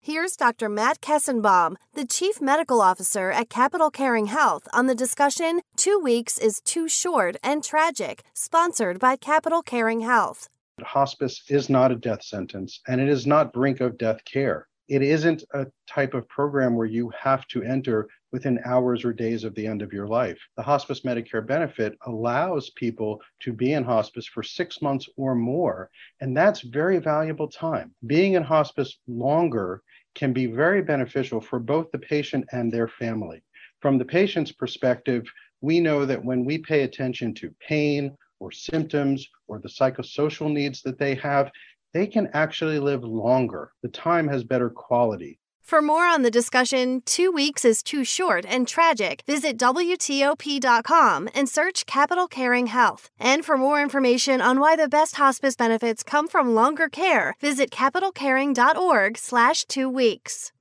Here's Dr. Matt Kessenbaum, the Chief Medical Officer at Capital Caring Health, on the discussion 2 weeks is too short and tragic, sponsored by Capital Caring Health. Hospice is not a death sentence, and it is not brink of death care. It isn't a type of program where you have to enter within hours or days of the end of your life. The hospice Medicare benefit allows people to be in hospice for 6 months or more, and that's very valuable time. Being in hospice longer can be very beneficial for both the patient and their family. From the patient's perspective, we know that when we pay attention to pain or symptoms or the psychosocial needs that they have, they can actually live longer. The time has better quality. For more on the discussion 2 weeks is too short and tragic, visit WTOP.com and search Capital Caring Health. And for more information on why the best hospice benefits come from longer care, visit capitalcaring.org/2 weeks.